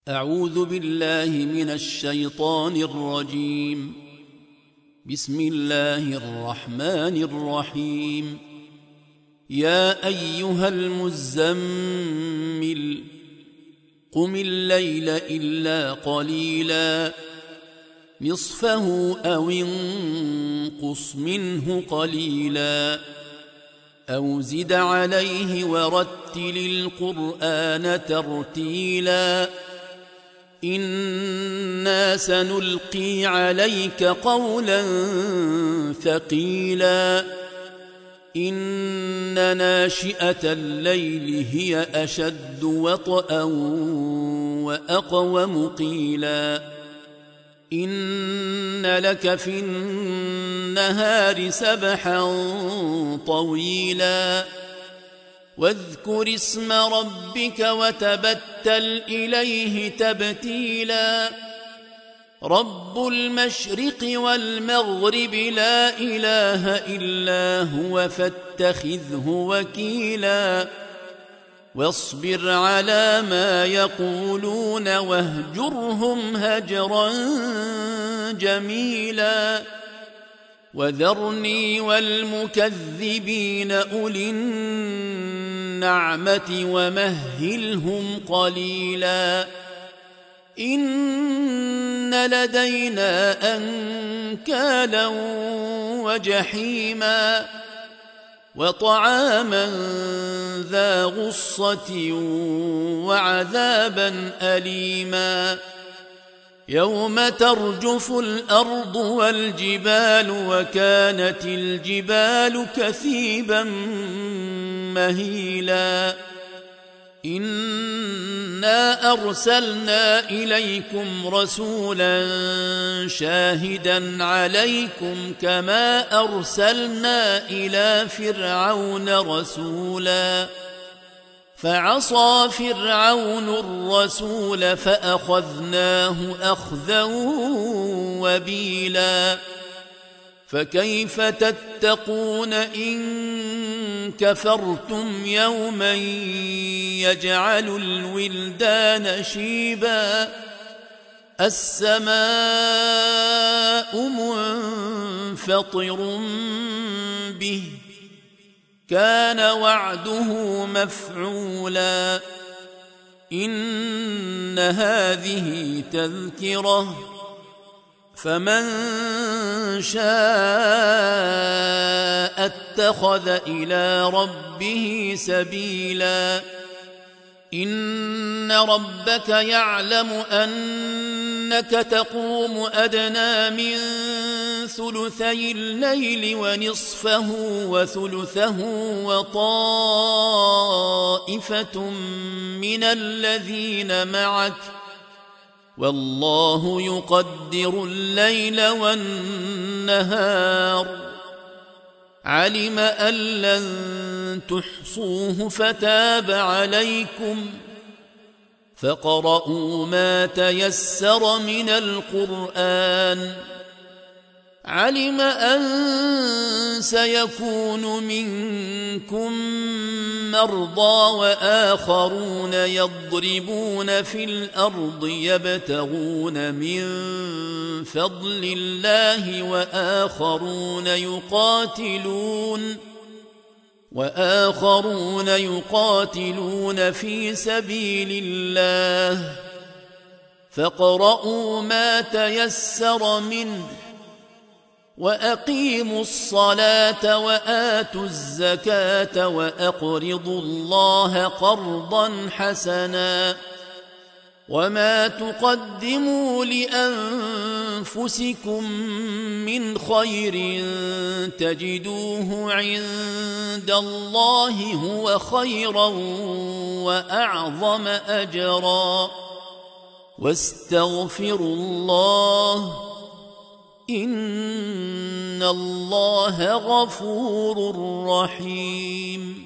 أعوذ بالله من الشيطان الرجيم. بسم الله الرحمن الرحيم. يا أيها المزمل قم الليل إلا قليلا نصفه أو انقص منه قليلا أو زد عليه ورتل القرآن ترتيلا إنا سنلقي عليك قولا ثقيلا إن ناشئة الليل هي أشد وطئا وأقوم قيلا إن لك في النهار سبحا طويلا واذكر اسم ربك وتبتل إليه تبتيلا رب المشرق والمغرب لا إله إلا هو فاتخذه وكيلا واصبر على ما يقولون واهجرهم هجرا جميلا وذرني والمكذبين أولي النعمة ومهلهم قليلا إن لدينا أنكالا وجحيما وطعاما ذا غصة وعذابا أليما يوم ترجف الأرض والجبال وكانت الجبال كثيبا مهيلا إنا أرسلنا إليكم رسولا شاهدا عليكم كما أرسلنا إلى فرعون رسولا فعصى فرعون الرسول فأخذناه أخذا وبيلا فكيف تتقون إن كفرتم يوما يجعل الولدان شيبا السماء منفطر به كان وعده مفعولا إن هذه تذكرة فمن شاء اتخذ إلى ربه سبيلا إن ربك يعلم أنك تقوم أدنى من ثلثي الليل ونصفه وثلثه وطائفة من الذين معك والله يقدر الليل والنهار علم أن لن تحصوه فتاب عليكم فاقرؤوا ما تيسر من القرآن علم أن سيكون منكم مرضى وآخرون يضربون في الأرض يبتغون من فضل الله وآخرون يقاتلون في سبيل الله فاقرؤوا ما تيسر منه وأقيموا الصلاة وآتوا الزكاة وأقرضوا الله قرضا حسنا وما تقدموا لأنفسكم من خير تجدوه عند الله هو خيرا وأعظم أجرا واستغفروا الله إن الله غفور رحيم